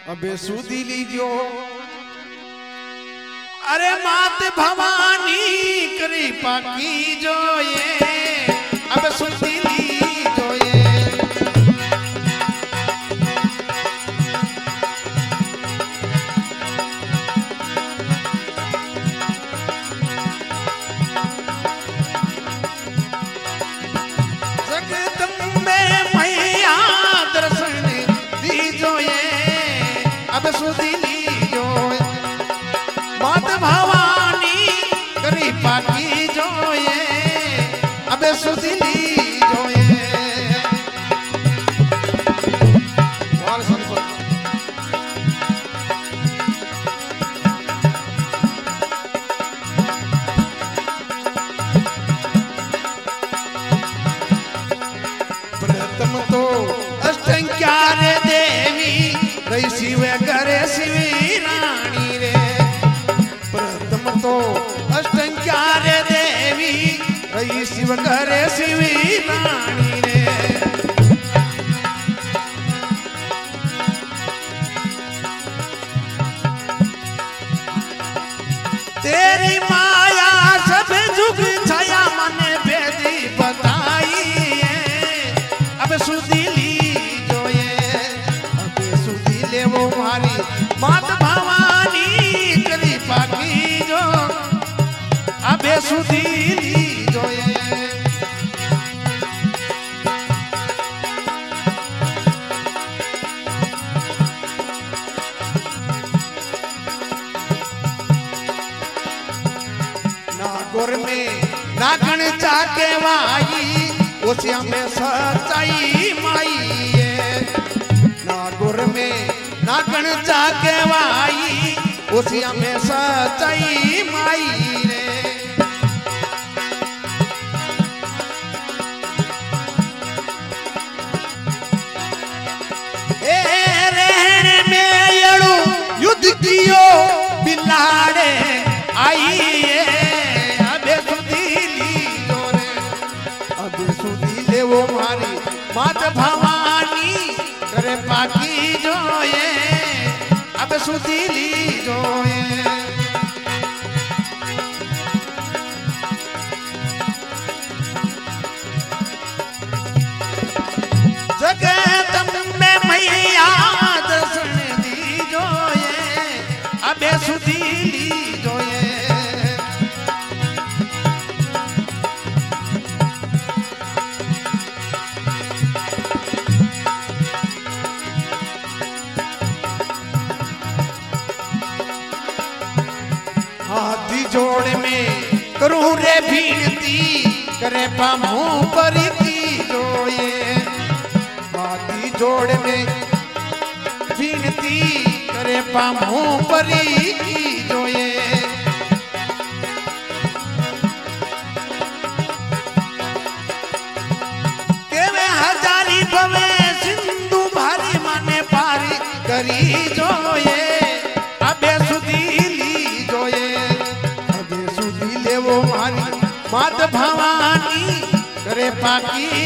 अबे सुधी लीजो अरे मात भवानी कृपा की जो ये अब सुधी लीजो ये जगदम्बे मैया दर्शन दीजो ये अब सुधी लीजो मात भवानी कृपा की जो ये अब सुधी लीजो ये और संपत प्रथम तो अष्टंकार देवी रही शिव करे शिवी रानी रे प्रथम तो अष्टंकार देवी रही शिव करे शिवी रानी रे तेरी माया सब जुग छाया मने भेदी बताई अब सुधी लीजो ये अब सुधी ले वो मारी मात भवानी कृपा की जो अब सुधी लीजो ये नागौर में नागण चाके वाई उसिया में सच्चाई माई है नागौर में नागण चाके वाई उसिया में सच्चाई माई रे ए रहने में यड़ू युद्ध कियो बिलाड़े आई अबे सुधी लीजो रे अबे सुधी ले वो मारी मात भवानी करे पाकी जो ये अब सुधी लीजो ये जगदम्बे मैया दर्शन दीजो ये अबे सुधी लीजो ये हाथी जोड़ में करूं रे भीनती करे पामू परी की जो ये हाथी जोड़ में भीनती करे पामू परी की जो ये केवे हजारी भवे सिंधु भारी माने पारी करी जो ये अबे सुधी लीजो ये अबे सुधी ले वो मारी मात भवानी करे पाकी